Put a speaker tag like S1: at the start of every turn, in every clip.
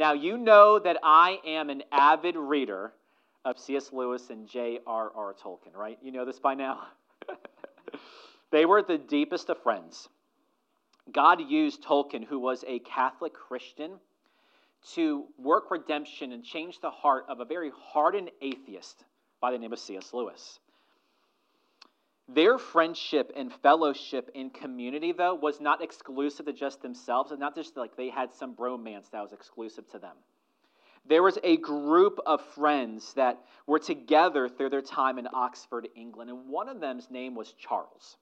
S1: Now, you know that I am an avid reader of C.S. Lewis and J.R.R. Tolkien, right? You know this by now? They were the deepest of friends. God used Tolkien, who was a Catholic Christian, to work redemption and change the heart of a very hardened atheist by the name of C.S. Lewis. Their friendship and fellowship in community, though, was not exclusive to just themselves, and not just like they had some bromance that was exclusive to them. There was a group of friends that were together through their time in Oxford, England, and one of them's name was Charles.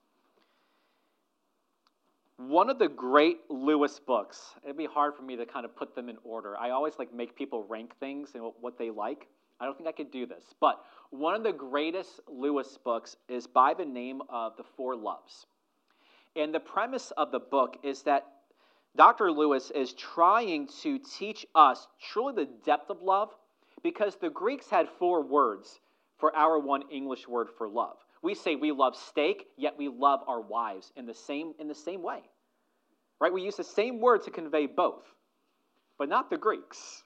S1: One of the great Lewis books, it'd be hard for me to kind of put them in order. I always make people rank things and what they like. I don't think I could do this. But one of the greatest Lewis books is by the name of The Four Loves. And the premise of the book is that Dr. Lewis is trying to teach us truly the depth of love, because the Greeks had 4 words for our one English word for love. We say we love steak, yet we love our wives in the same way. Right? We use the same word to convey both, but not the Greeks.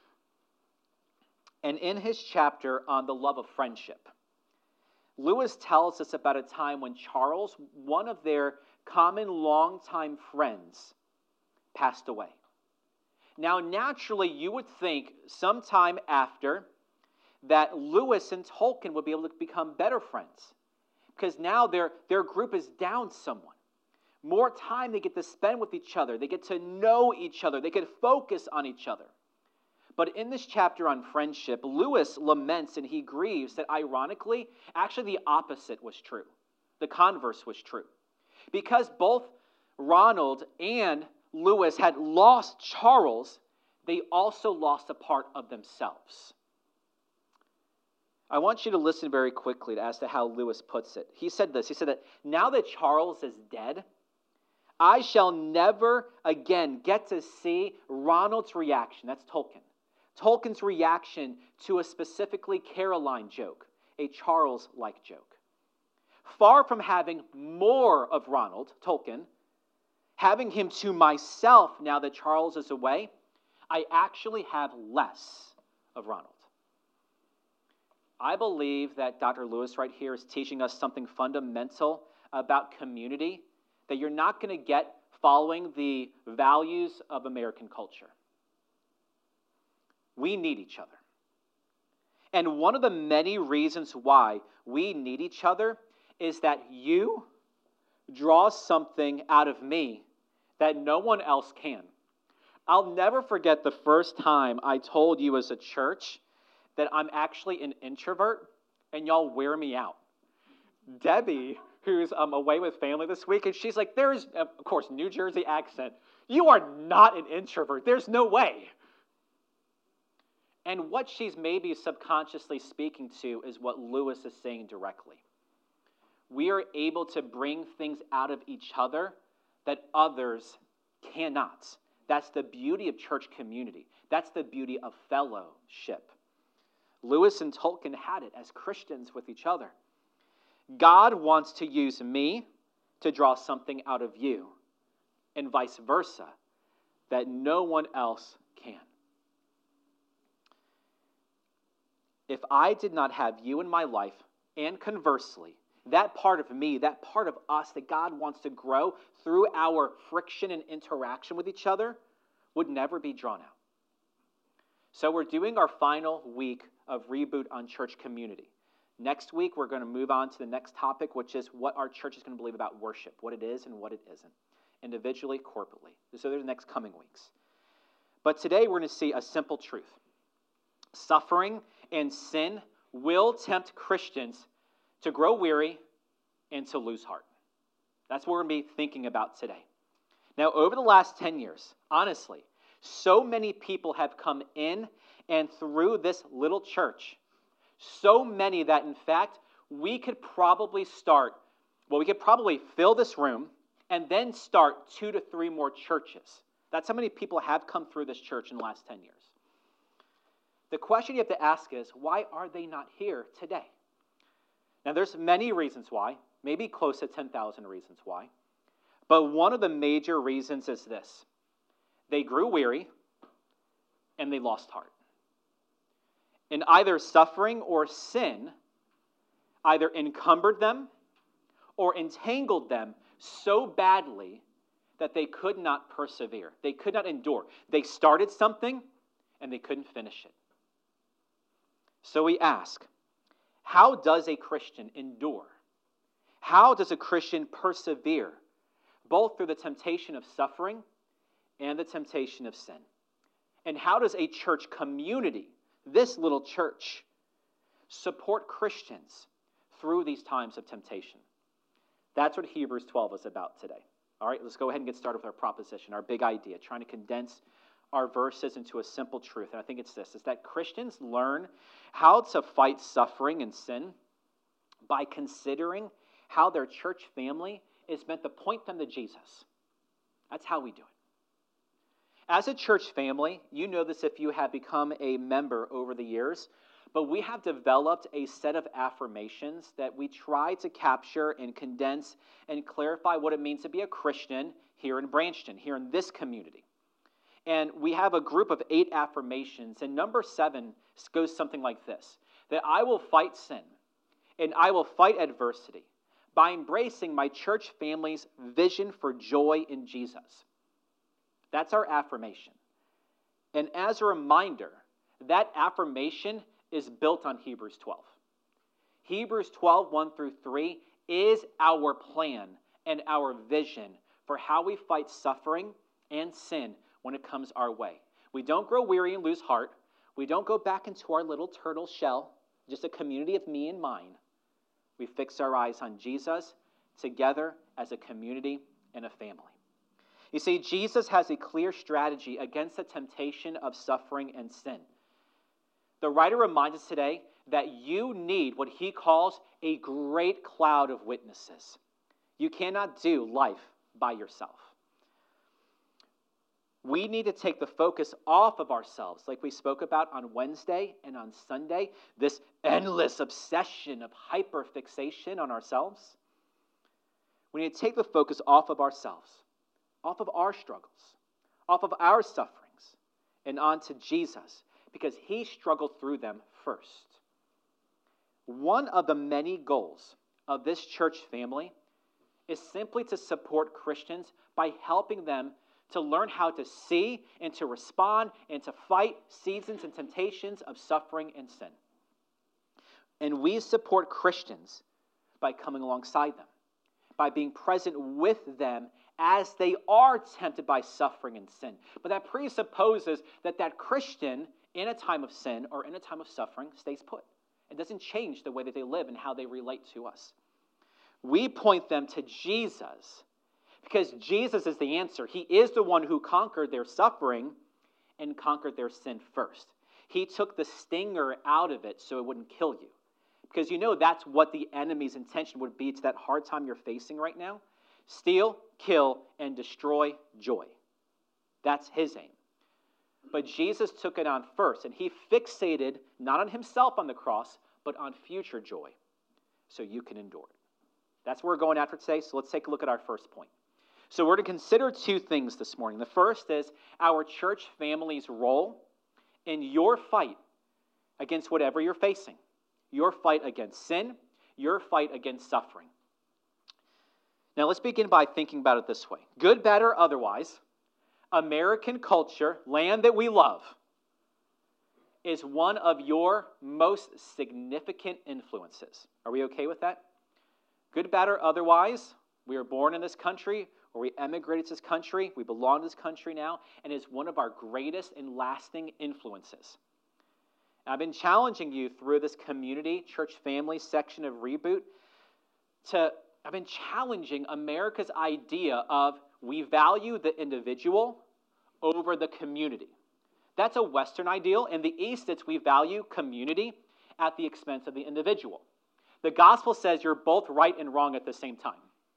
S1: And in his chapter on the love of friendship, Lewis tells us about a time when Charles, one of their common longtime friends, passed away. Now, naturally, you would think sometime after that Lewis and Tolkien would be able to become better friends, because now their group is down someone. More time they get to spend with each other. They get to know each other. They can focus on each other. But in this chapter on friendship, Lewis laments and he grieves that ironically, actually the opposite was true. The converse was true. Because both Ronald and Lewis had lost Charles, they also lost a part of themselves. I want you to listen very quickly as to how Lewis puts it. He said this, he said that now that Charles is dead, I shall never again get to see Ronald's reaction. That's Tolkien. Tolkien's reaction to a specifically Caroline joke, a Charles-like joke. Far from having more of Ronald, Tolkien, having him to myself now that Charles is away, I actually have less of Ronald. I believe that Dr. Lewis right here is teaching us something fundamental about community that you're not going to get following the values of American culture. We need each other. And one of the many reasons why we need each other is that you draw something out of me that no one else can. I'll never forget the first time I told you as a church that I'm actually an introvert, and y'all wear me out. Debbie, who's away with family this week, and she's like, there's, of course, New Jersey accent. You are not an introvert. There's no way. And what she's maybe subconsciously speaking to is what Lewis is saying directly. We are able to bring things out of each other that others cannot. That's the beauty of church community. That's the beauty of fellowship. Lewis and Tolkien had it as Christians with each other. God wants to use me to draw something out of you, and vice versa, that no one else can. If I did not have you in my life, and conversely, that part of me, that part of us that God wants to grow through our friction and interaction with each other would never be drawn out. So we're doing our final week of Reboot on Church Community. Next week, we're going to move on to the next topic, which is what our church is going to believe about worship, what it is and what it isn't, individually, corporately. So they're the next coming weeks. But today, we're going to see a simple truth. Suffering and sin will tempt Christians to grow weary and to lose heart. That's what we're going to be thinking about today. Now, over the last 10 years, honestly, so many people have come in and through this little church. So many that, in fact, we could probably fill this room and then start 2 to 3 more churches. That's how many people have come through this church in the last 10 years. The question you have to ask is, why are they not here today? Now, there's many reasons why, maybe close to 10,000 reasons why. But one of the major reasons is this. They grew weary and they lost heart. And either suffering or sin either encumbered them or entangled them so badly that they could not persevere. They could not endure. They started something and they couldn't finish it. So we ask, how does a Christian endure? How does a Christian persevere, both through the temptation of suffering and the temptation of sin? And how does a church community, this little church, support Christians through these times of temptation? That's what Hebrews 12 is about today. All right, let's go ahead and get started with our proposition, our big idea, trying to condense our verses into a simple truth. And I think it's this, is that Christians learn how to fight suffering and sin by considering how their church family is meant to point them to Jesus. That's how we do it. As a church family, you know this if you have become a member over the years, but we have developed a set of affirmations that we try to capture and condense and clarify what it means to be a Christian here in Branchton, here in this community. And we have a group of 8 affirmations, and number 7 goes something like this, that I will fight sin and I will fight adversity by embracing my church family's vision for joy in Jesus. That's our affirmation. And as a reminder, that affirmation is built on Hebrews 12. Hebrews 12, 1 through 3 is our plan and our vision for how we fight suffering and sin when it comes our way. We don't grow weary and lose heart. We don't go back into our little turtle shell, just a community of me and mine. We fix our eyes on Jesus together as a community and a family. You see, Jesus has a clear strategy against the temptation of suffering and sin. The writer reminds us today that you need what he calls a great cloud of witnesses. You cannot do life by yourself. We need to take the focus off of ourselves, like we spoke about on Wednesday and on Sunday, this endless obsession of hyperfixation on ourselves. We need to take the focus off of ourselves, off of our struggles, off of our sufferings, and onto Jesus, because he struggled through them first. One of the many goals of this church family is simply to support Christians by helping them to learn how to see and to respond and to fight seasons and temptations of suffering and sin. And we support Christians by coming alongside them, by being present with them as they are tempted by suffering and sin. But that presupposes that that Christian in a time of sin or in a time of suffering stays put. It doesn't change the way that they live and how they relate to us. We point them to Jesus because Jesus is the answer. He is the one who conquered their suffering and conquered their sin first. He took the stinger out of it so it wouldn't kill you. Because you know that's what the enemy's intention would be to that hard time you're facing right now. Steal, kill, and destroy joy. That's his aim. But Jesus took it on first, and he fixated not on himself on the cross, but on future joy, so you can endure it. That's what we're going after today, so let's take a look at our first point. So we're to consider 2 things this morning. The first is our church family's role in your fight against whatever you're facing. Your fight against sin, your fight against suffering. Now let's begin by thinking about it this way. Good, bad, or otherwise, American culture, land that we love, is one of your most significant influences. Are we okay with that? Good, bad, or otherwise, we were born in this country, or we emigrated to this country, we belong to this country now, and is one of our greatest and lasting influences. I've been challenging you through this community, church family section of Reboot, I've been challenging America's idea of we value the individual over the community. That's a Western ideal. In the East, it's we value community at the expense of the individual. The gospel says you're both right and wrong at the same time.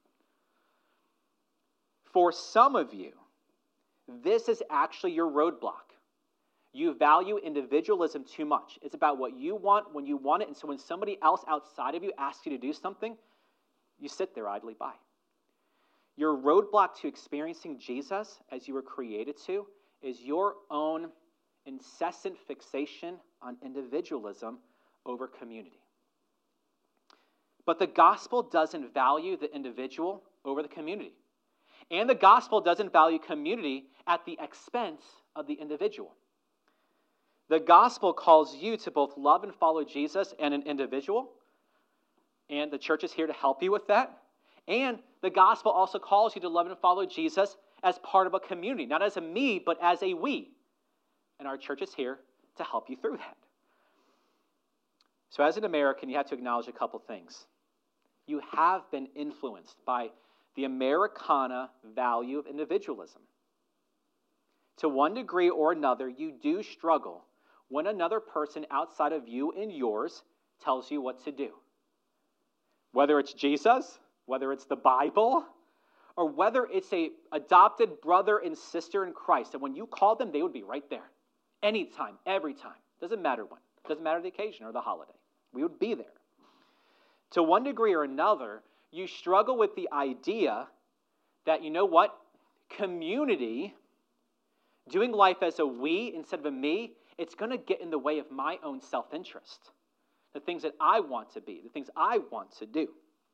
S1: For some of you, this is actually your roadblock. You value individualism too much. It's about what you want when you want it, and so when somebody else outside of you asks you to do something, you sit there idly by. Your roadblock to experiencing Jesus as you were created to is your own incessant fixation on individualism over community. But the gospel doesn't value the individual over the community. And the gospel doesn't value community at the expense of the individual. The gospel calls you to both love and follow Jesus and an individual. And the church is here to help you with that. And the gospel also calls you to love and follow Jesus as part of a community, not as a me, but as a we. And our church is here to help you through that. So as an American, you have to acknowledge a couple things. You have been influenced by the Americana value of individualism. To one degree or another, you do struggle when another person outside of you and yours tells you what to do. Whether it's Jesus, whether it's the Bible, or whether it's an adopted brother and sister in Christ, and when you call them, they would be right there. Anytime, every time. Doesn't matter when. Doesn't matter the occasion or the holiday. We would be there. To one degree or another, you struggle with the idea that, you know what? Community, doing life as a we instead of a me, it's going to get in the way of my own self-interest. The things that I want to be, the things I want to do.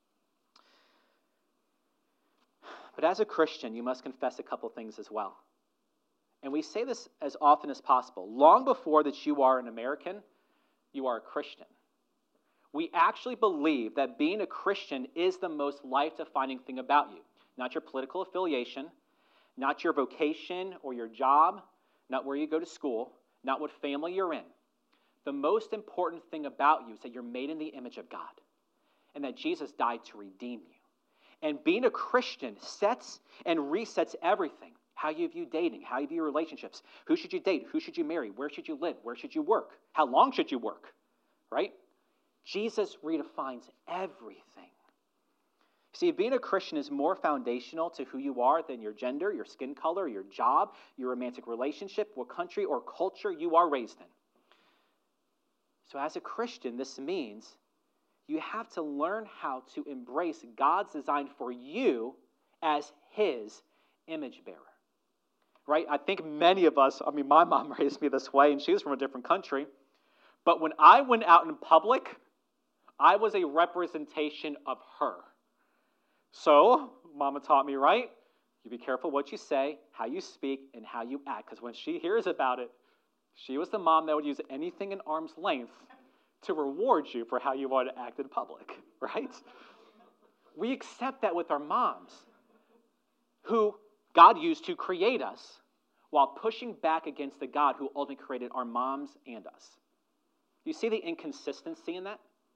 S1: But as a Christian, you must confess a couple things as well. And we say this as often as possible. Long before that you are an American, you are a Christian. We actually believe that being a Christian is the most life-defining thing about you. Not your political affiliation, not your vocation or your job, not where you go to school, not what family you're in. The most important thing about you is that you're made in the image of God and that Jesus died to redeem you. And being a Christian sets and resets everything. How you view dating, how you view relationships. Who should you date? Who should you marry? Where should you live? Where should you work? How long should you work? Right? Jesus redefines everything. See, being a Christian is more foundational to who you are than your gender, your skin color, your job, your romantic relationship, what country or culture you are raised in. So as a Christian, this means you have to learn how to embrace God's design for you as His image bearer. Right? I think many of us, my mom raised me this way, and she was from a different country. But when I went out in public, I was a representation of her. So, Mama taught me, right? You be careful what you say, how you speak, and how you act. Because when she hears about it, she was the mom that would use anything in arm's length to reward you for how you want to act in public, right? We accept that with our moms, who God used to create us, while pushing back against the God who ultimately created our moms and us. You see the inconsistency in that?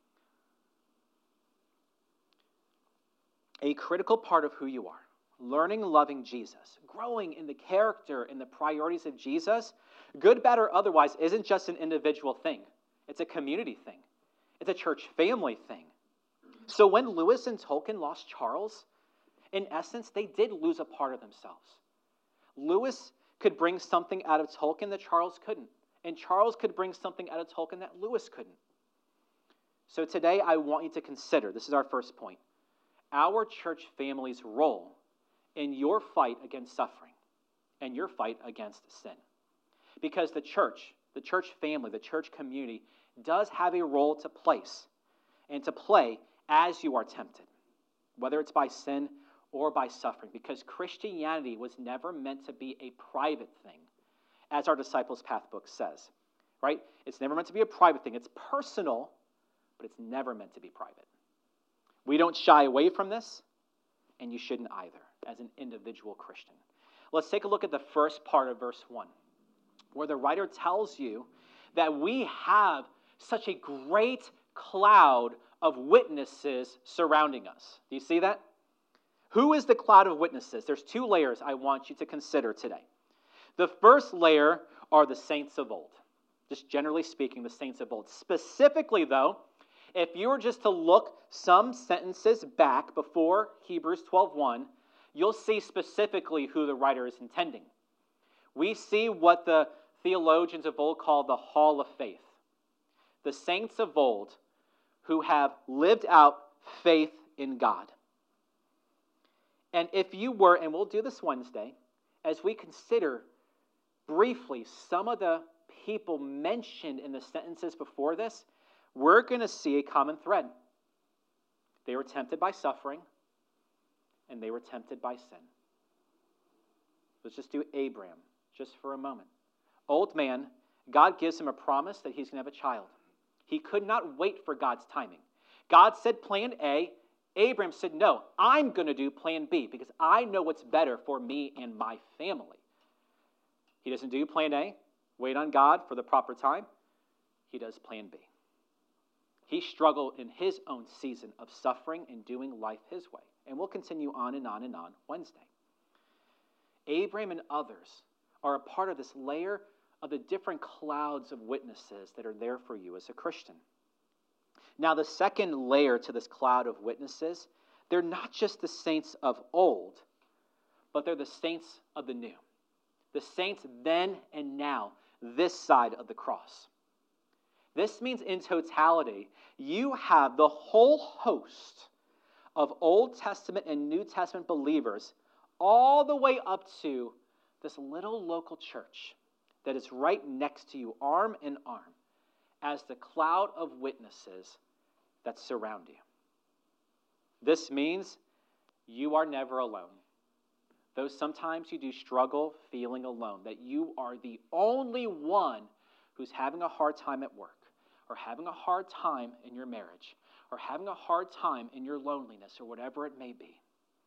S1: A critical part of who you are, learning and loving Jesus, growing in the character and the priorities of Jesus, good, bad, or otherwise, isn't just an individual thing. It's a community thing. It's a church family thing. So when Lewis and Tolkien lost Charles, in essence, they did lose a part of themselves. Lewis could bring something out of Tolkien that Charles couldn't. And Charles could bring something out of Tolkien that Lewis couldn't. So today I want you to consider, this is our first point, our church family's role in your fight against suffering and your fight against sin. Because the church family, the church community does have a role to place and to play as you are tempted, whether it's by sin or by suffering, because Christianity was never meant to be a private thing, as our Disciples' Path book says, right? It's never meant to be a private thing. It's personal, but it's never meant to be private. We don't shy away from this, and you shouldn't either, as an individual Christian. Let's take a look at the first part of verse 1, where the writer tells you that we have such a great cloud of witnesses surrounding us. Do you see that? Who is the cloud of witnesses? There's two layers I want you to consider today. The first layer are the saints of old. Just generally speaking, the saints of old. Specifically, though, if you were just to look some sentences back before Hebrews 12:1, you'll see specifically who the writer is intending. We see what the theologians of old call the hall of faith. The saints of old who have lived out faith in God. And if you were, and we'll do this Wednesday, as we consider briefly some of the people mentioned in the sentences before this, we're going to see a common thread. They were tempted by suffering, and they were tempted by sin. Let's just do Abraham just for a moment. Old man, God gives him a promise that he's going to have a child. He could not wait for God's timing. God said plan A. Abraham said, no, I'm going to do plan B because I know what's better for me and my family. He doesn't do plan A, wait on God for the proper time. He does plan B. He struggled in his own season of suffering and doing life his way. And we'll continue on and on and on Wednesday. Abraham and others are a part of this layer of the different clouds of witnesses that are there for you as a Christian. Now, the second layer to this cloud of witnesses, they're not just the saints of old, but they're the saints of the new. The saints then and now, this side of the cross. This means in totality, you have the whole host of Old Testament and New Testament believers all the way up to this little local church that is right next to you, arm in arm, as the cloud of witnesses that surround you. This means you are never alone. Though sometimes you do struggle feeling alone, that you are the only one who's having a hard time at work, or having a hard time in your marriage, or having a hard time in your loneliness, or whatever it may be.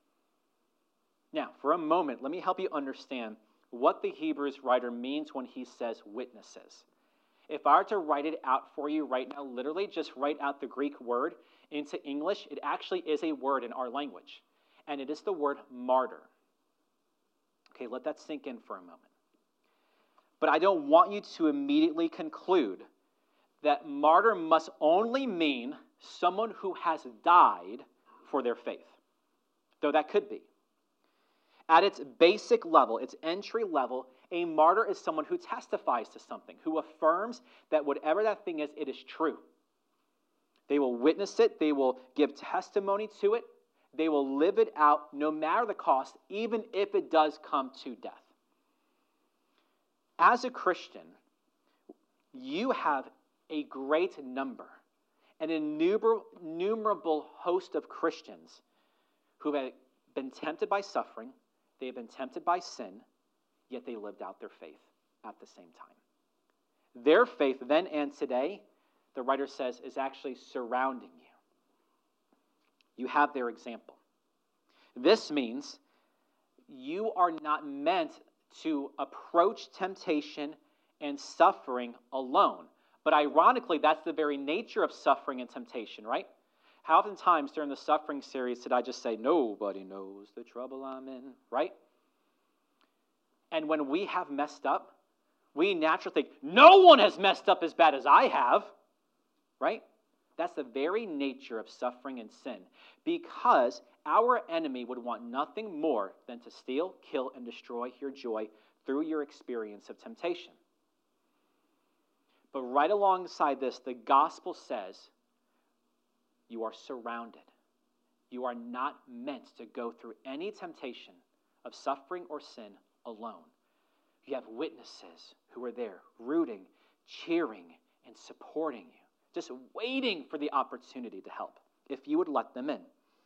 S1: Now, for a moment, let me help you understand what the Hebrews writer means when he says witnesses. If I were to write it out for you right now, literally just write out the Greek word into English, it actually is a word in our language, and it is the word martyr. Okay, let that sink in for a moment. But I don't want you to immediately conclude that martyr must only mean someone who has died for their faith, though that could be. At its basic level, its entry level, a martyr is someone who testifies to something, who affirms that whatever that thing is, it is true. They will witness it, they will give testimony to it, they will live it out no matter the cost, even if it does come to death. As a Christian, you have a great number, an innumerable host of Christians who have been tempted by suffering, they have been tempted by sin, yet they lived out their faith at the same time. Their faith then and today, the writer says, is actually surrounding you. You have their example. This means you are not meant to approach temptation and suffering alone. But ironically, that's the very nature of suffering and temptation, right? How often times during the suffering series did I just say, nobody knows the trouble I'm in, right? And when we have messed up, we naturally think, no one has messed up as bad as I have, right? That's the very nature of suffering and sin, because our enemy would want nothing more than to steal, kill, and destroy your joy through your experience of temptation. But right alongside this, the gospel says you are surrounded. You are not meant to go through any temptation of suffering or sin alone. You have witnesses who are there, rooting, cheering, and supporting you, just waiting for the opportunity to help, if you would let them in.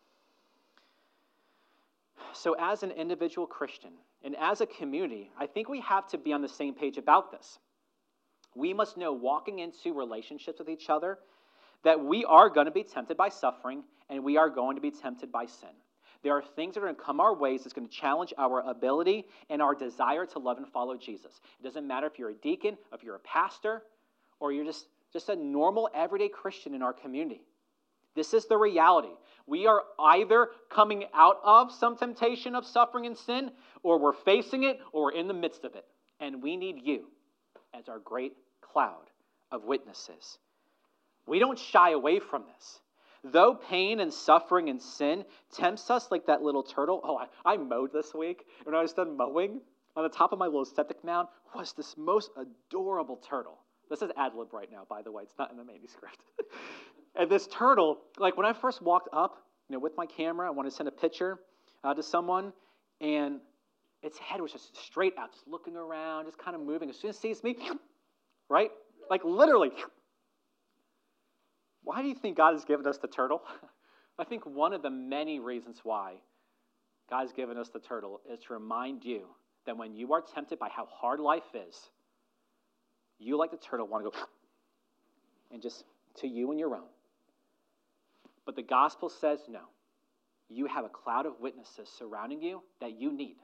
S1: So as an individual Christian, and as a community, I think we have to be on the same page about this. We must know, walking into relationships with each other, that we are going to be tempted by suffering, and we are going to be tempted by sin. There are things that are going to come our ways that's going to challenge our ability and our desire to love and follow Jesus. It doesn't matter if you're a deacon, if you're a pastor, or you're just a normal, everyday Christian in our community. This is the reality. We are either coming out of some temptation of suffering and sin, or we're facing it, or we're in the midst of it. And we need you as our great cloud of witnesses. We don't shy away from this. Though pain and suffering and sin tempts us like that little turtle. Oh, I mowed this week. When I was done mowing, on the top of my little septic mound was this most adorable turtle. This is ad-lib right now, by the way. It's not in the manuscript. And this turtle, like when I first walked up, with my camera, I wanted to send a picture to someone, and its head was just straight out, just looking around, just kind of moving. As soon as it sees me, right? Like literally. Why do you think God has given us the turtle? I think one of the many reasons why God has given us the turtle is to remind you that when you are tempted by how hard life is, you, like the turtle, want to go and just to you and your own. But the gospel says no. You have a cloud of witnesses surrounding you that you need.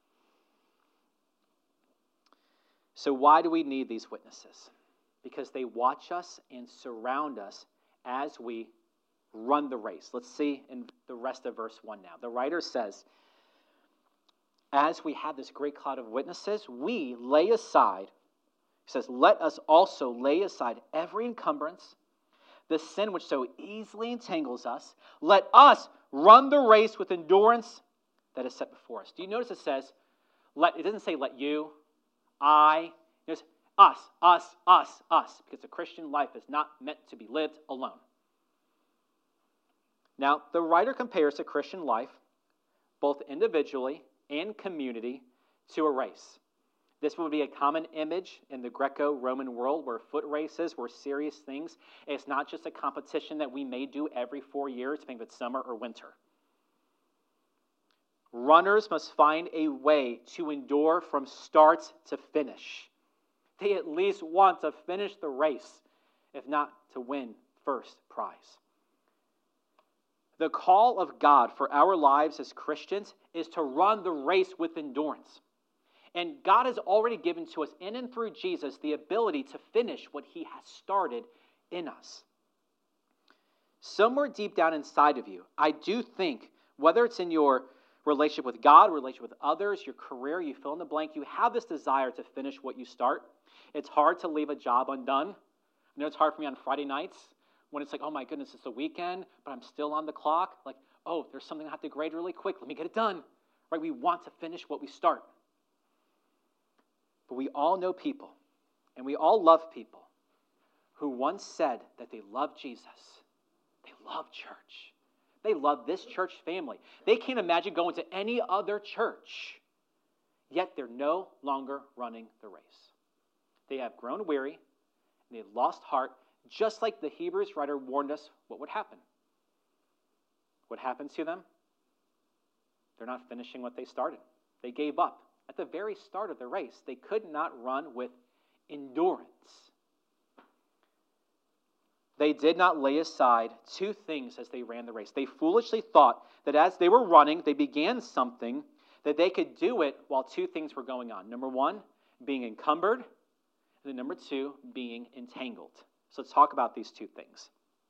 S1: So why do we need these witnesses? Because they watch us and surround us as we run the race. Let's see in the rest of verse 1 now. The writer says, as we have this great cloud of witnesses, we lay aside, he says, let us also lay aside every encumbrance, the sin which so easily entangles us. Let us run the race with endurance that is set before us. Do you notice it says, it doesn't say let you, I, there's us, because the Christian life is not meant to be lived alone. Now, the writer compares the Christian life, both individually and community, to a race. This would be a common image in the Greco-Roman world where foot races were serious things. It's not just a competition that we may do every 4 years, depending if it's summer or winter. Runners must find a way to endure from start to finish. They at least want to finish the race, if not to win first prize. The call of God for our lives as Christians is to run the race with endurance. And God has already given to us, in and through Jesus, the ability to finish what he has started in us. Somewhere deep down inside of you, I do think, whether it's in your relationship with God, relationship with others, your career, you fill in the blank, you have this desire to finish what you start. It's hard to leave a job undone. I know it's hard for me on Friday nights when it's like, oh my goodness, it's the weekend, but I'm still on the clock. Like, oh, there's something I have to grade really quick. Let me get it done. Right? We want to finish what we start. But we all know people, and we all love people who once said that they love Jesus. They love church. They love this church family. They can't imagine going to any other church, yet they're no longer running the race. They have grown weary, and they've lost heart, just like the Hebrews writer warned us what would happen. What happens to them? They're not finishing what they started. They gave up. At the very start of the race, they could not run with endurance. They did not lay aside two things as they ran the race. They foolishly thought that as they were running, they began something, that they could do it while two things were going on. Number one, being encumbered, and then number two, being entangled. So let's talk about these two things.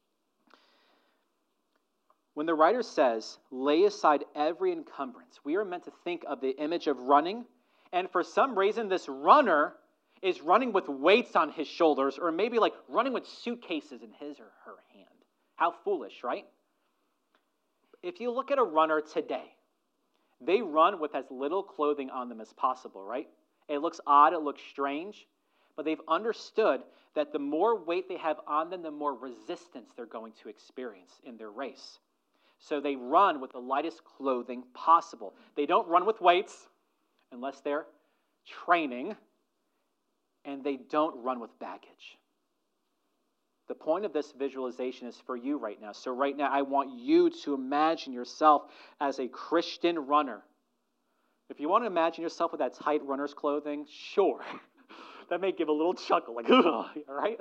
S1: When the writer says, lay aside every encumbrance, we are meant to think of the image of running, and for some reason this runner is running with weights on his shoulders, or maybe like running with suitcases in his or her hand. How foolish, right? If you look at a runner today, they run with as little clothing on them as possible, right? It looks odd, it looks strange, but they've understood that the more weight they have on them, the more resistance they're going to experience in their race. So they run with the lightest clothing possible. They don't run with weights unless they're training, and they don't run with baggage. The point of this visualization is for you right now. So right now, I want you to imagine yourself as a Christian runner. If you want to imagine yourself with that tight runner's clothing, sure. That may give a little chuckle, like, all right?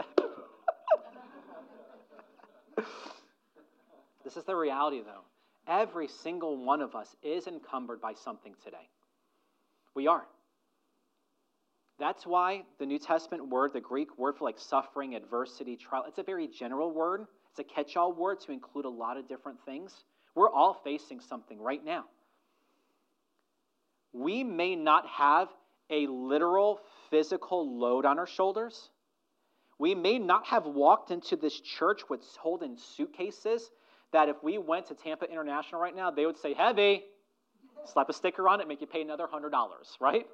S1: This is the reality, though. Every single one of us is encumbered by something today. We are. That's why the New Testament word, the Greek word for like suffering, adversity, trial, it's a very general word. It's a catch-all word to include a lot of different things. We're all facing something right now. We may not have a literal physical load on our shoulders. We may not have walked into this church with holding suitcases that if we went to Tampa International right now, they would say, heavy, slap a sticker on it, make you pay another $100, right?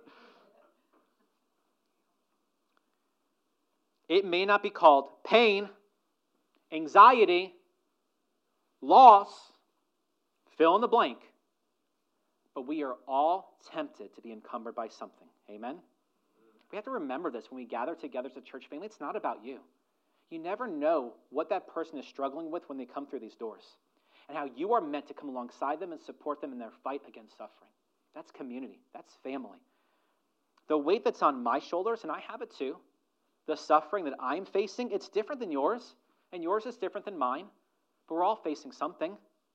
S1: It may not be called pain, anxiety, loss, fill in the blank, but we are all tempted to be encumbered by something. Amen? We have to remember this when we gather together as a church family. It's not about you. You never know what that person is struggling with when they come through these doors and how you are meant to come alongside them and support them in their fight against suffering. That's community. That's family. The weight that's on my shoulders, and I have it too, the suffering that I'm facing, it's different than yours, and yours is different than mine, but we're all facing something.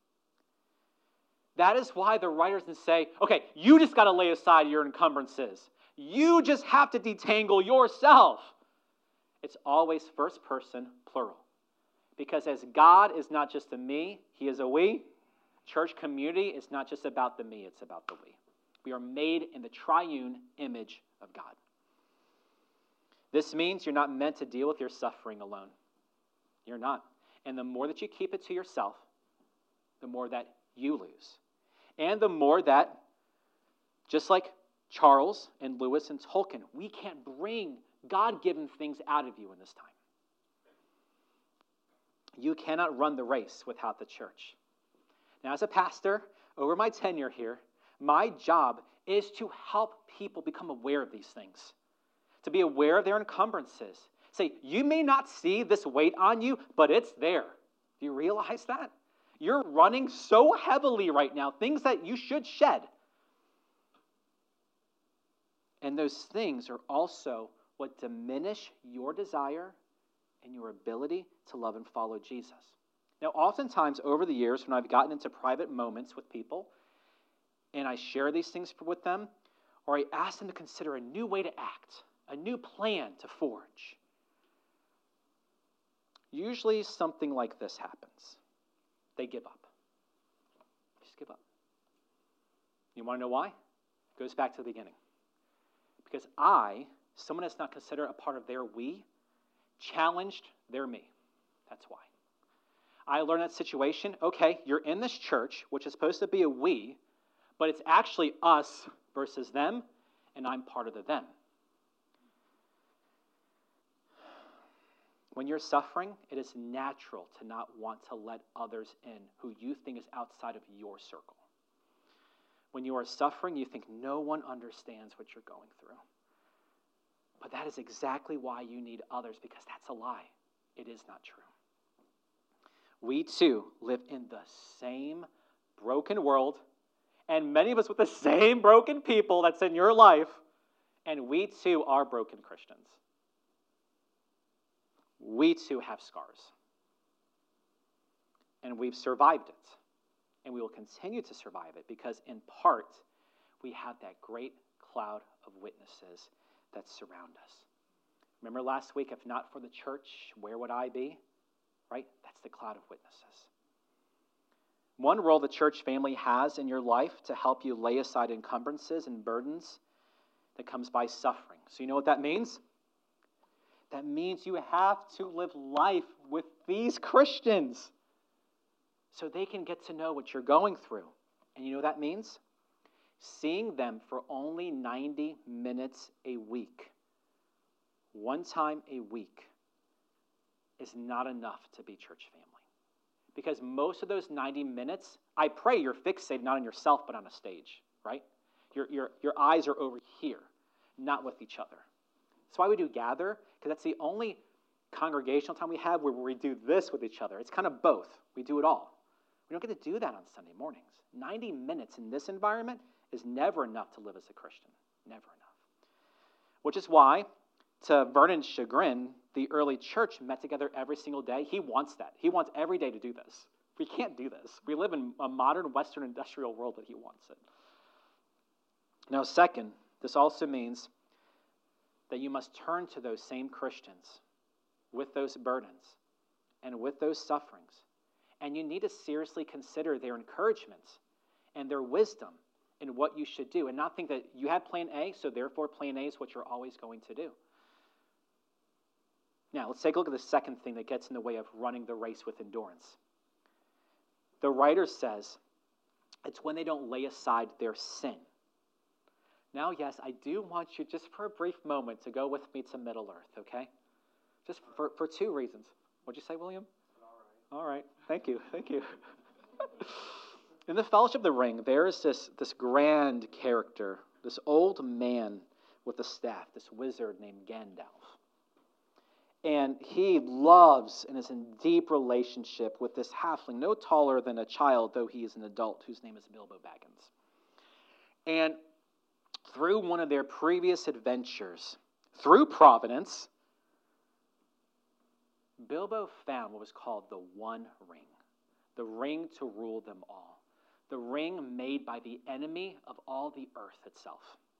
S1: That is why the writers can say, okay, you just got to lay aside your encumbrances. You just have to detangle yourself. It's always first person, plural. Because as God is not just a me, he is a we. Church community is not just about the me, it's about the we. We are made in the triune image of God. This means you're not meant to deal with your suffering alone. You're not. And the more that you keep it to yourself, the more that you lose. And the more that, just like Charles and Lewis and Tolkien, we can't bring God-given things out of you in this time. You cannot run the race without the church. Now, as a pastor, over my tenure here, my job is to help people become aware of these things, to be aware of their encumbrances. Say, you may not see this weight on you, but it's there. Do you realize that? You're running so heavily right now, things that you should shed. And those things are also what diminish your desire and your ability to love and follow Jesus. Now, oftentimes over the years, when I've gotten into private moments with people, and I share these things with them, or I ask them to consider a new way to act, a new plan to forge, usually something like this happens. They give up. Just give up. You want to know why? It goes back to the beginning. Because someone that's not considered a part of their we, challenged their me. That's why. I learned that situation, okay, you're in this church, which is supposed to be a we, but it's actually us versus them, and I'm part of the them. When you're suffering, it is natural to not want to let others in who you think is outside of your circle. When you are suffering, you think no one understands what you're going through. But that is exactly why you need others, because that's a lie. It is not true. We too live in the same broken world, and many of us with the same broken people that's in your life, and we too are broken Christians. We too have scars. And we've survived it. And we will continue to survive it because in part, we have that great cloud of witnesses that surround us. Remember last week, if not for the church, where would I be? Right? That's the cloud of witnesses. One role the church family has in your life to help you lay aside encumbrances and burdens that comes by suffering. So you know what that means? That means you have to live life with these Christians so they can get to know what you're going through. And you know what that means? Seeing them for only 90 minutes a week, one time a week, is not enough to be church family. Because most of those 90 minutes, I pray you're fixated not on yourself but on a stage, right? Your eyes are over here, not with each other. That's why we do gather, because that's the only congregational time we have where we do this with each other. It's kind of both. We do it all. We don't get to do that on Sunday mornings. 90 minutes in this environment is never enough to live as a Christian. Never enough. Which is why, to Vernon's chagrin, the early church met together every single day. He wants that. He wants every day to do this. We can't do this. We live in a modern Western industrial world that he wants it. Now, second, this also means that you must turn to those same Christians with those burdens and with those sufferings. And you need to seriously consider their encouragements and their wisdom in what you should do and not think that you have plan A, so therefore plan A is what you're always going to do. Now, let's take a look at the second thing that gets in the way of running the race with endurance. The writer says it's when they don't lay aside their sin. Now, yes, I do want you just for a brief moment to go with me to Middle Earth, okay? Just for two reasons. What'd you say, William? All right. Thank you. In the Fellowship of the Ring, there is this grand character, this old man with a staff, this wizard named Gandalf. And he loves and is in deep relationship with this halfling, no taller than a child, though he is an adult, whose name is Bilbo Baggins. And through one of their previous adventures, through Providence, Bilbo found what was called the One Ring, the ring to rule them all, the ring made by the enemy of all the earth itself.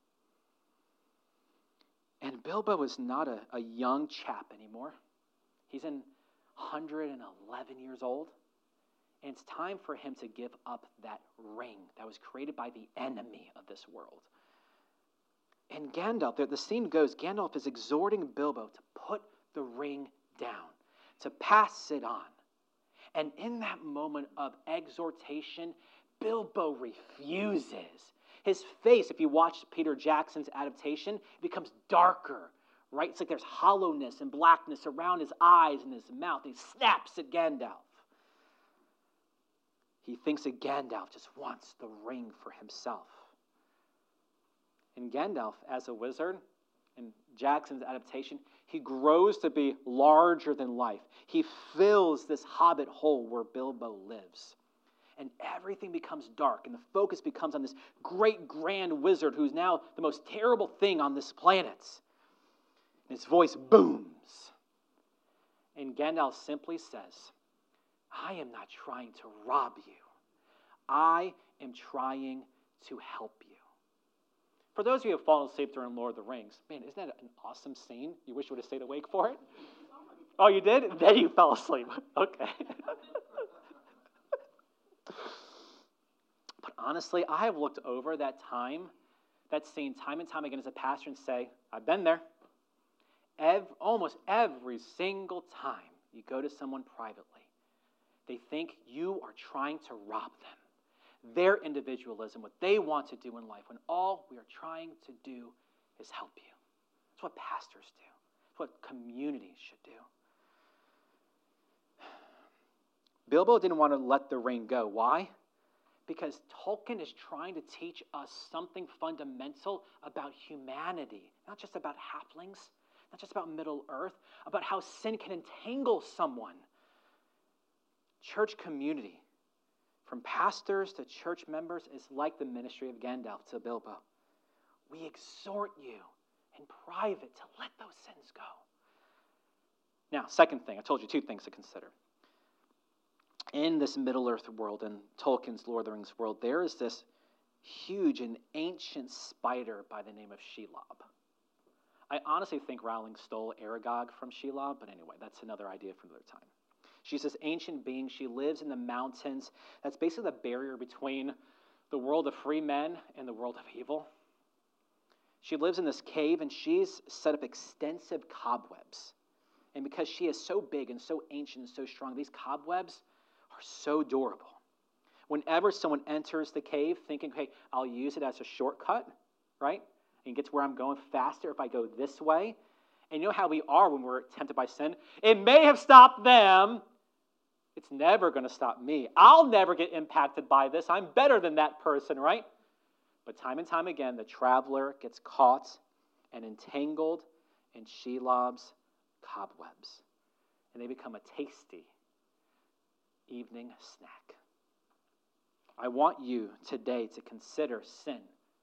S1: And Bilbo is not a young chap anymore. He's 111 years old. And it's time for him to give up that ring that was created by the enemy of this world. And Gandalf, the scene goes, Gandalf is exhorting Bilbo to put the ring down, to pass it on. And in that moment of exhortation, Bilbo refuses. His face, if you watch Peter Jackson's adaptation, becomes darker, right? It's like there's hollowness and blackness around his eyes and his mouth. He snaps at Gandalf. He thinks that Gandalf just wants the ring for himself. And Gandalf, as a wizard, in Jackson's adaptation, he grows to be larger than life. He fills this hobbit hole where Bilbo lives. And everything becomes dark, and the focus becomes on this great grand wizard who's now the most terrible thing on this planet. And his voice booms. And Gandalf simply says, I am not trying to rob you. I am trying to help you. For those of you who have fallen asleep during Lord of the Rings, man, isn't that an awesome scene? You wish you would have stayed awake for it? Oh, you did? Then you fell asleep. Okay. But honestly, I have looked over that scene time and time again as a pastor and say, I've been there. Almost every single time you go to someone privately, they think you are trying to rob them. Their individualism, what they want to do in life, when all we are trying to do is help you. That's what pastors do. That's what communities should do. Bilbo didn't want to let the ring go. Why? Because Tolkien is trying to teach us something fundamental about humanity, not just about halflings, not just about Middle-earth, about how sin can entangle someone. Church community, from pastors to church members, is like the ministry of Gandalf to Bilbo. We exhort you in private to let those sins go. Now, second thing, I told you two things to consider. In this Middle-earth world, in Tolkien's Lord of the Rings world, there is this huge and ancient spider by the name of Shelob. I honestly think Rowling stole Aragog from Shelob, but anyway, that's another idea for another time. She's this ancient being. She lives in the mountains. That's basically the barrier between the world of free men and the world of evil. She lives in this cave, and she's set up extensive cobwebs. And because she is so big and so ancient and so strong, these cobwebs are so durable. Whenever someone enters the cave thinking, hey, I'll use it as a shortcut, right? And get to where I'm going faster if I go this way. And you know how we are when we're tempted by sin? It may have stopped them. It's never going to stop me. I'll never get impacted by this. I'm better than that person, right? But time and time again, the traveler gets caught and entangled in Shelob's cobwebs. And they become a tasty evening snack. I want you today to consider sin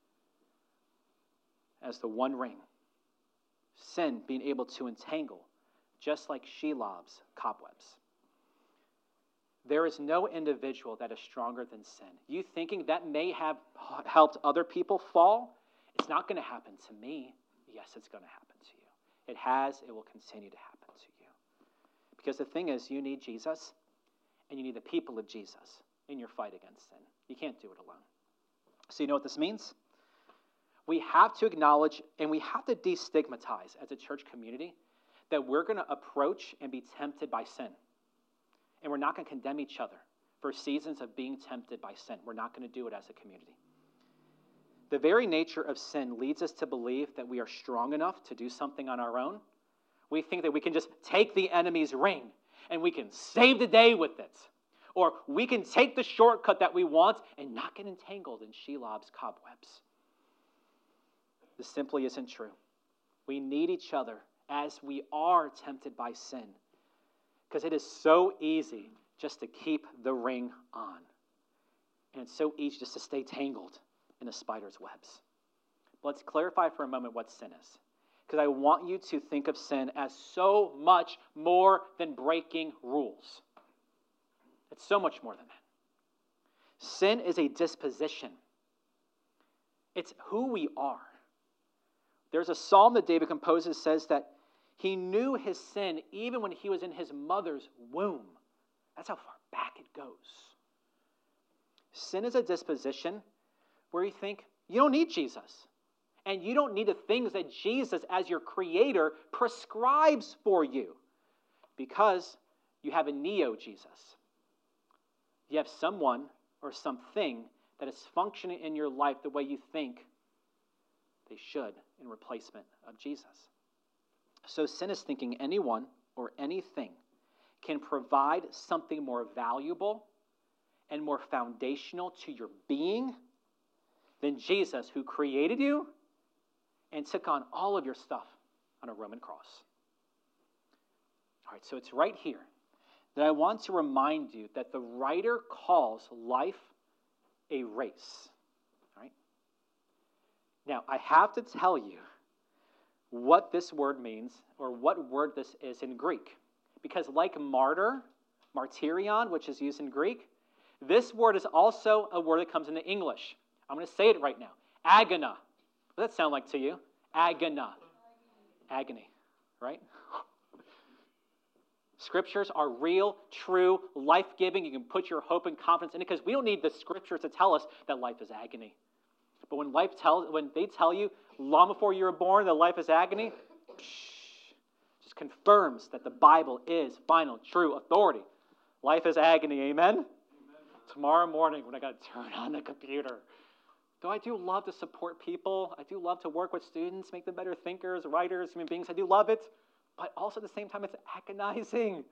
S1: as the one ring. Sin being able to entangle, just like Shelob's cobwebs. There is no individual that is stronger than sin. You thinking that may have helped other people fall? It's not going to happen to me. Yes, it's going to happen to you. It has, it will continue to happen to you. Because the thing is, you need Jesus, and you need the people of Jesus in your fight against sin. You can't do it alone. So you know what this means? We have to acknowledge and we have to destigmatize as a church community that we're going to approach and be tempted by sin. And we're not going to condemn each other for seasons of being tempted by sin. We're not going to do it as a community. The very nature of sin leads us to believe that we are strong enough to do something on our own. We think that we can just take the enemy's ring and we can save the day with it. Or we can take the shortcut that we want and not get entangled in Shelob's cobwebs. This simply isn't true. We need each other as we are tempted by sin, because it is so easy just to keep the ring on. And it's so easy just to stay tangled in a spider's webs. But let's clarify for a moment what sin is, because I want you to think of sin as so much more than breaking rules. It's so much more than that. Sin is a disposition. It's who we are. There's a psalm that David composes that says that he knew his sin even when he was in his mother's womb. That's how far back it goes. Sin is a disposition where you think you don't need Jesus. And you don't need the things that Jesus, as your creator, prescribes for you. Because you have a neo-Jesus. You have someone or something that is functioning in your life the way you think they should in replacement of Jesus. So sin is thinking anyone or anything can provide something more valuable and more foundational to your being than Jesus, who created you and took on all of your stuff on a Roman cross. All right, so it's right here that I want to remind you that the writer calls life a race. All right? Now, I have to tell you what this word means, or what word this is in Greek. Because like martyr, martyrion, which is used in Greek, this word is also a word that comes into English. I'm going to say it right now. Agona. What does that sound like to you? Agona. Agony, right? Scriptures are real, true, life-giving. You can put your hope and confidence in it, because we don't need the scriptures to tell us that life is agony. But when they tell you long before you were born that life is agony, just confirms that the Bible is final, true authority. Life is agony, amen? Amen. Tomorrow morning when I got to turn on the computer, though I do love to support people, I do love to work with students, make them better thinkers, writers, human beings, I do love it, but also at the same time it's agonizing.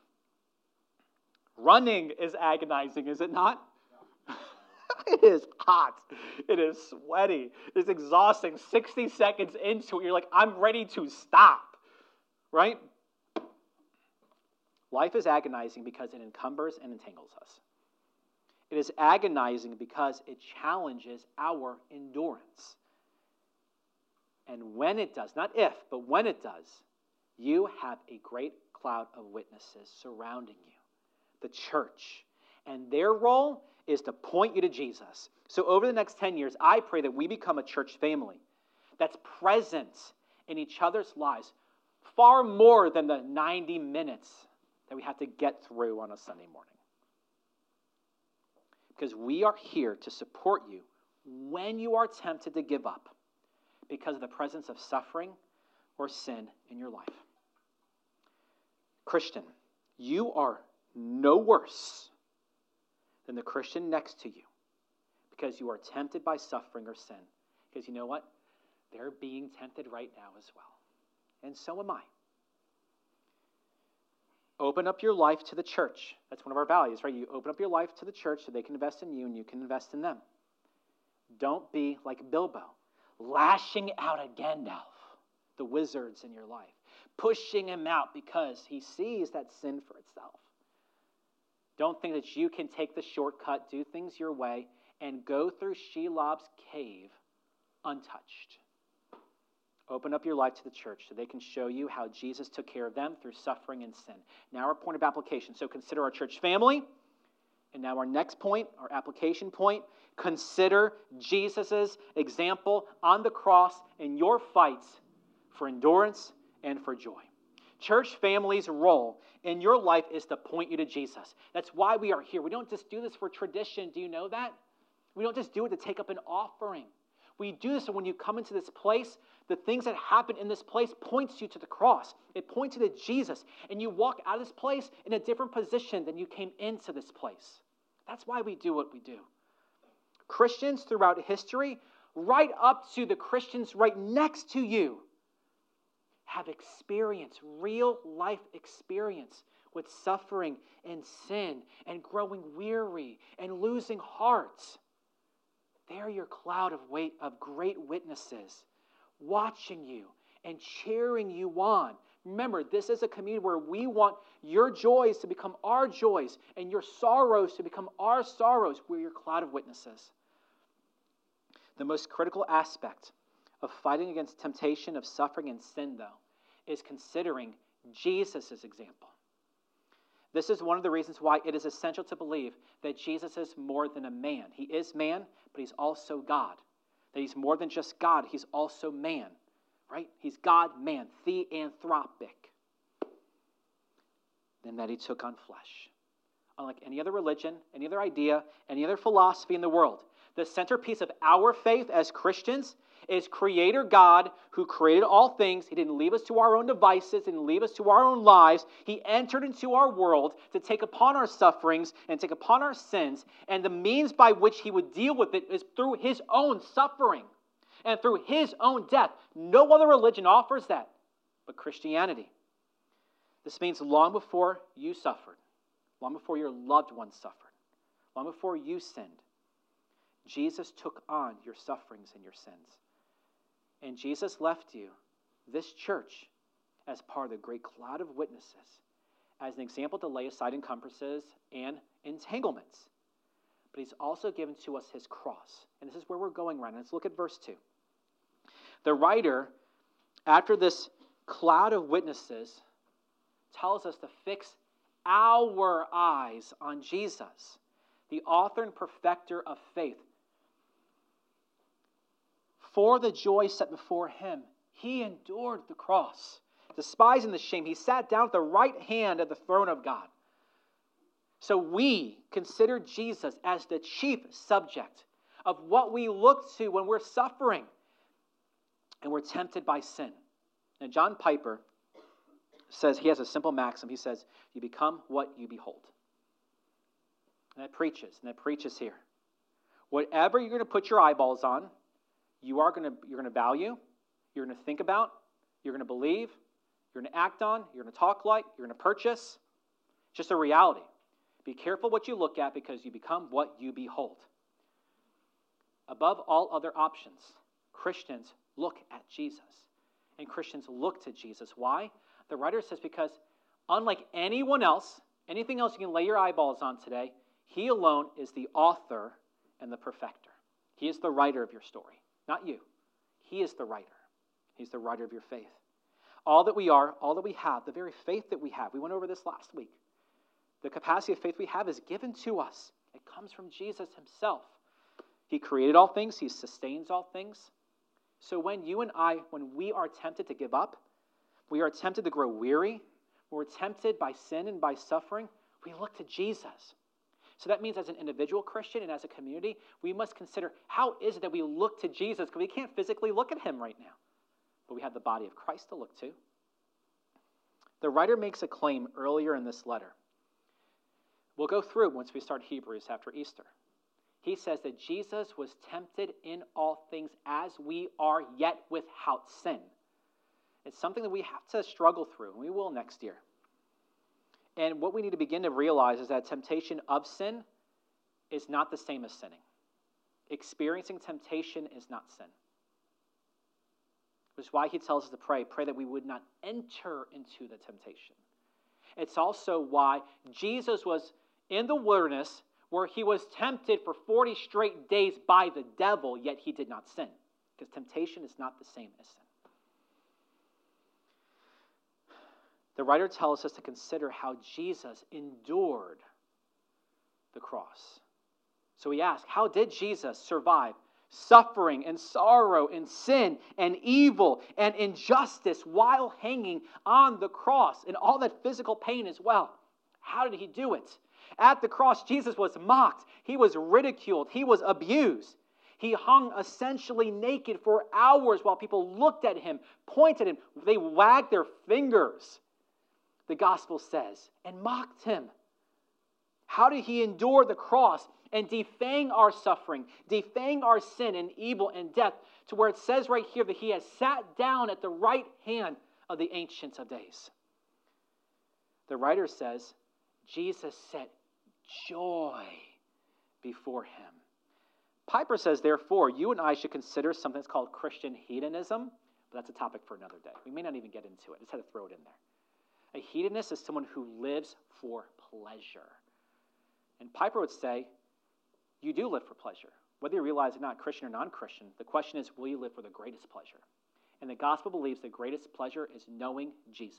S1: Running is agonizing, is it not? It is hot. It is sweaty. It's exhausting. 60 seconds into it, you're like, I'm ready to stop. Right? Life is agonizing because it encumbers and entangles us. It is agonizing because it challenges our endurance. And when it does, not if, but when it does, you have a great cloud of witnesses surrounding you, the church. And their role is to point you to Jesus. So over the next 10 years, I pray that we become a church family that's present in each other's lives far more than the 90 minutes that we have to get through on a Sunday morning. Because we are here to support you when you are tempted to give up because of the presence of suffering or sin in your life. Christian, you are no worse than the Christian next to you because you are tempted by suffering or sin. Because you know what? They're being tempted right now as well. And so am I. Open up your life to the church. That's one of our values, right? You open up your life to the church so they can invest in you and you can invest in them. Don't be like Bilbo, lashing out at Gandalf, the wizards in your life, pushing him out because he sees that sin for itself. Don't think that you can take the shortcut, do things your way, and go through Shelob's cave untouched. Open up your life to the church so they can show you how Jesus took care of them through suffering and sin. Now our point of application. So consider our church family. And now our next point, our application point, consider Jesus' example on the cross in your fights for endurance and for joy. Church family's role in your life is to point you to Jesus. That's why we are here. We don't just do this for tradition. Do you know that? We don't just do it to take up an offering. We do this so when you come into this place, the things that happen in this place points you to the cross. It points you to Jesus. And you walk out of this place in a different position than you came into this place. That's why we do what we do. Christians throughout history, right up to the Christians right next to you, have experienced, real life experience with suffering and sin and growing weary and losing hearts. They're your cloud of great witnesses. watching you and cheering you on. Remember, this is a community where we want your joys to become our joys and your sorrows to become our sorrows. We're your cloud of witnesses. The most critical aspect of fighting against temptation, of suffering, and sin, though, is considering Jesus' example. This is one of the reasons why it is essential to believe that Jesus is more than a man. He is man, but he's also God. That he's more than just God, he's also man. Right? He's God, man, theanthropic. And that he took on flesh. Unlike any other religion, any other idea, any other philosophy in the world, the centerpiece of our faith as Christians is Creator God who created all things. He didn't leave us to our own devices, didn't leave us to our own lives. He entered into our world to take upon our sufferings and take upon our sins, and the means by which he would deal with it is through his own suffering and through his own death. No other religion offers that but Christianity. This means long before you suffered, long before your loved ones suffered, long before you sinned, Jesus took on your sufferings and your sins. And Jesus left you, this church, as part of the great cloud of witnesses, as an example to lay aside encumbrances and entanglements. But he's also given to us his cross. And this is where we're going right now. Let's look at verse 2. The writer, after this cloud of witnesses, tells us to fix our eyes on Jesus, the author and perfecter of faith. For the joy set before him, he endured the cross, despising the shame. He sat down at the right hand of the throne of God. So we consider Jesus as the chief subject of what we look to when we're suffering and we're tempted by sin. And John Piper says, he has a simple maxim. He says, you become what you behold. And that preaches here. Whatever you're going to put your eyeballs on, you're going to value, you're going to think about, you're going to believe, you're going to act on, you're going to talk like, you're going to purchase. It's just a reality. Be careful what you look at because you become what you behold. Above all other options, Christians look at Jesus. And Christians look to Jesus. Why? The writer says because unlike anyone else, anything else you can lay your eyeballs on today, he alone is the author and the perfecter. He is the writer of your story. Not you. He is the writer. He's the writer of your faith. All that we are, all that we have, the very faith that we have, we went over this last week. The capacity of faith we have is given to us. It comes from Jesus himself. He created all things. He sustains all things. So when you and I, when we are tempted to give up, we are tempted to grow weary, when we're tempted by sin and by suffering, we look to Jesus. So that means as an individual Christian and as a community, we must consider how is it that we look to Jesus, because we can't physically look at him right now. But we have the body of Christ to look to. The writer makes a claim earlier in this letter. We'll go through once we start Hebrews after Easter. He says that Jesus was tempted in all things as we are, yet without sin. It's something that we have to struggle through, and we will next year. And what we need to begin to realize is that temptation of sin is not the same as sinning. Experiencing temptation is not sin. Which is why he tells us to pray that we would not enter into the temptation. It's also why Jesus was in the wilderness where he was tempted for 40 straight days by the devil, yet he did not sin. Because temptation is not the same as sin. The writer tells us to consider how Jesus endured the cross. So we ask, how did Jesus survive suffering and sorrow and sin and evil and injustice while hanging on the cross and all that physical pain as well? How did he do it? At the cross, Jesus was mocked. He was ridiculed. He was abused. He hung essentially naked for hours while people looked at him, pointed at him. They wagged their fingers, the gospel says, and mocked him. How did he endure the cross and defang our suffering, defang our sin and evil and death, to where it says right here that he has sat down at the right hand of the Ancient of Days? The writer says, Jesus set joy before him. Piper says, therefore, you and I should consider something that's called Christian hedonism but that's a topic for another day. We may not even get into it. I just had to throw it in there. A hedonist is someone who lives for pleasure. And Piper would say, you do live for pleasure. Whether you realize it or not, Christian or non-Christian, the question is, will you live for the greatest pleasure? And the gospel believes the greatest pleasure is knowing Jesus.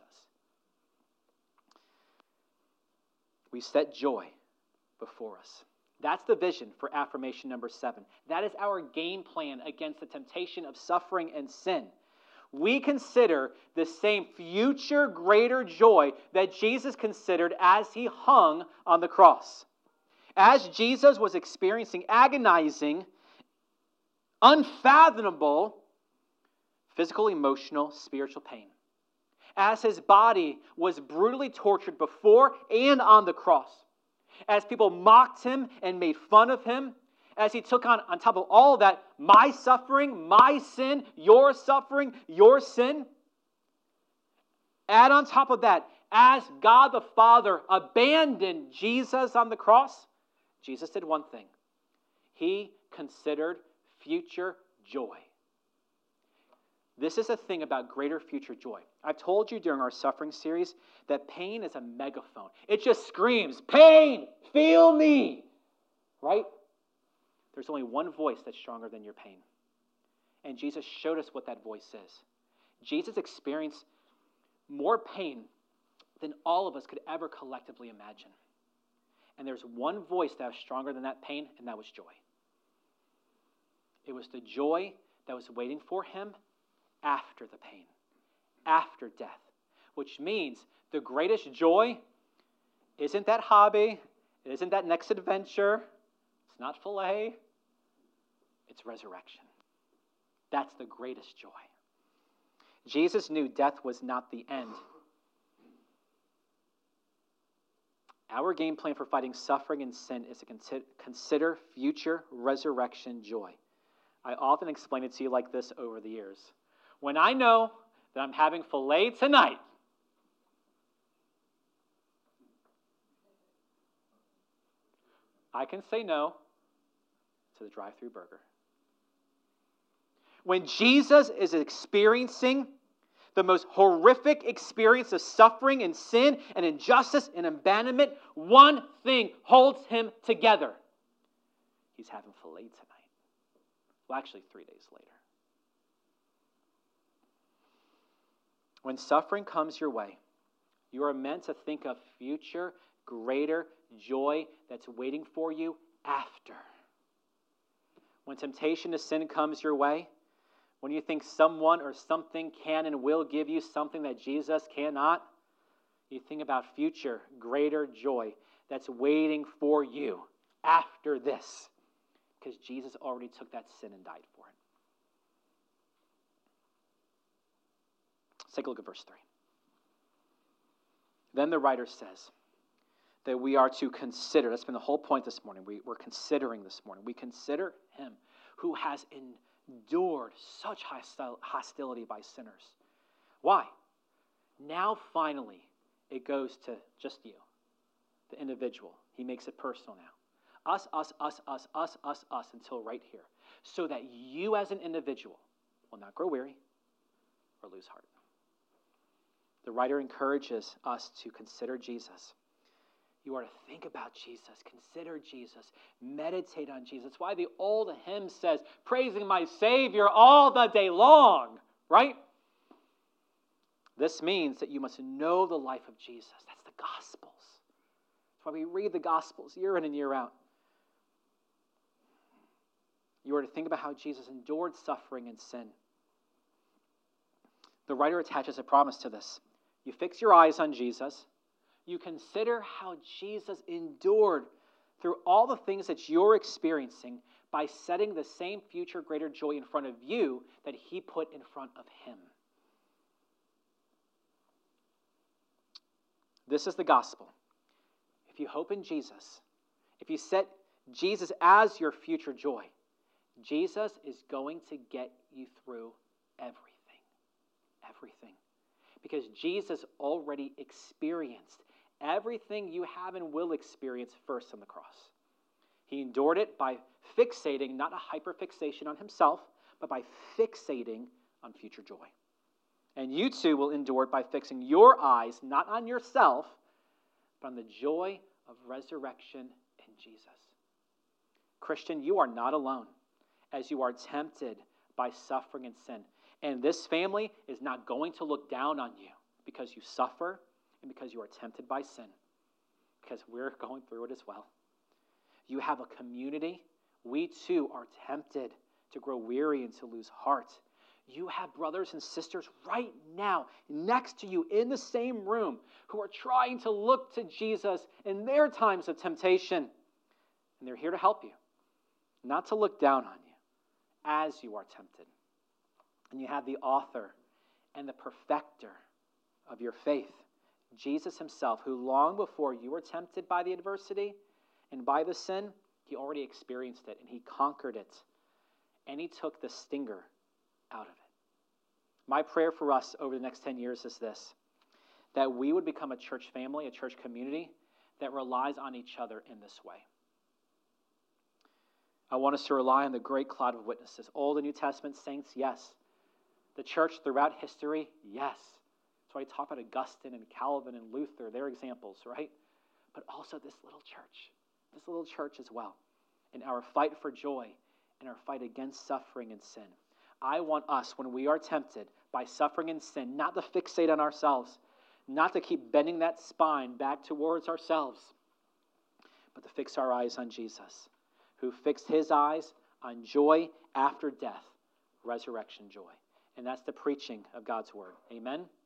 S1: We set joy before us. That's the vision for affirmation number 7. That is our game plan against the temptation of suffering and sin. We consider the same future greater joy that Jesus considered as he hung on the cross. As Jesus was experiencing agonizing, unfathomable physical, emotional, spiritual pain. As his body was brutally tortured before and on the cross. As people mocked him and made fun of him. As he took on top of all of that, my suffering, my sin, your suffering, your sin. Add on top of that, as God the Father abandoned Jesus on the cross, Jesus did one thing. He considered future joy. This is a thing about greater future joy. I've told you during our suffering series that pain is a megaphone. It just screams, pain, feel me, right? There's only one voice that's stronger than your pain. And Jesus showed us what that voice is. Jesus experienced more pain than all of us could ever collectively imagine. And there's one voice that was stronger than that pain, and that was joy. It was the joy that was waiting for him after the pain, after death, which means the greatest joy isn't that hobby, it isn't that next adventure, it's not filet, it's resurrection. That's the greatest joy. Jesus knew death was not the end. Our game plan for fighting suffering and sin is to consider future resurrection joy. I often explain it to you like this over the years. When I know that I'm having filet tonight, I can say no to the drive-thru burger. When Jesus is experiencing the most horrific experience of suffering and sin and injustice and abandonment, one thing holds him together. He's having filet tonight. Well, actually, 3 days later. When suffering comes your way, you are meant to think of future, greater joy that's waiting for you after. When temptation to sin comes your way, when you think someone or something can and will give you something that Jesus cannot, you think about future, greater joy that's waiting for you after this. Because Jesus already took that sin and died for it. Let's take a look at verse 3. Then the writer says that we are to consider, that's been the whole point this morning, we're considering this morning. We consider him who has endured such hostility by sinners. Why? Now finally it goes to just you, the individual. He makes it personal now. Us, until right here. So that you as an individual will not grow weary or lose heart. The writer encourages us to consider Jesus. You are to think about Jesus, consider Jesus, meditate on Jesus. That's why the old hymn says, praising my Savior all the day long, right? This means that you must know the life of Jesus. That's the Gospels. That's why we read the Gospels year in and year out. You are to think about how Jesus endured suffering and sin. The writer attaches a promise to this. You fix your eyes on Jesus. You consider how Jesus endured through all the things that you're experiencing by setting the same future greater joy in front of you that he put in front of him. This is the gospel. If you hope in Jesus, if you set Jesus as your future joy, Jesus is going to get you through everything. Everything. Because Jesus already experienced everything you have and will experience first on the cross. He endured it by fixating, not a hyperfixation on himself, but by fixating on future joy. And you too will endure it by fixing your eyes not on yourself, but on the joy of resurrection in Jesus. Christian, you are not alone as you are tempted by suffering and sin. And this family is not going to look down on you because you suffer and because you are tempted by sin, because we're going through it as well. You have a community. We too are tempted to grow weary and to lose heart. You have brothers and sisters right now next to you in the same room who are trying to look to Jesus in their times of temptation. And they're here to help you, not to look down on you as you are tempted. And you have the author and the perfecter of your faith, Jesus himself, who long before you were tempted by the adversity and by the sin, he already experienced it and he conquered it. And he took the stinger out of it. My prayer for us over the next 10 years is this, that we would become a church family, a church community that relies on each other in this way. I want us to rely on the great cloud of witnesses. Old and New Testament saints, yes. The church throughout history, yes. That's why I talk about Augustine and Calvin and Luther, their examples, right? But also this little church as well, in our fight for joy, in our fight against suffering and sin. I want us, when we are tempted by suffering and sin, not to fixate on ourselves, not to keep bending that spine back towards ourselves, but to fix our eyes on Jesus, who fixed his eyes on joy after death, resurrection joy. And that's the preaching of God's word. Amen.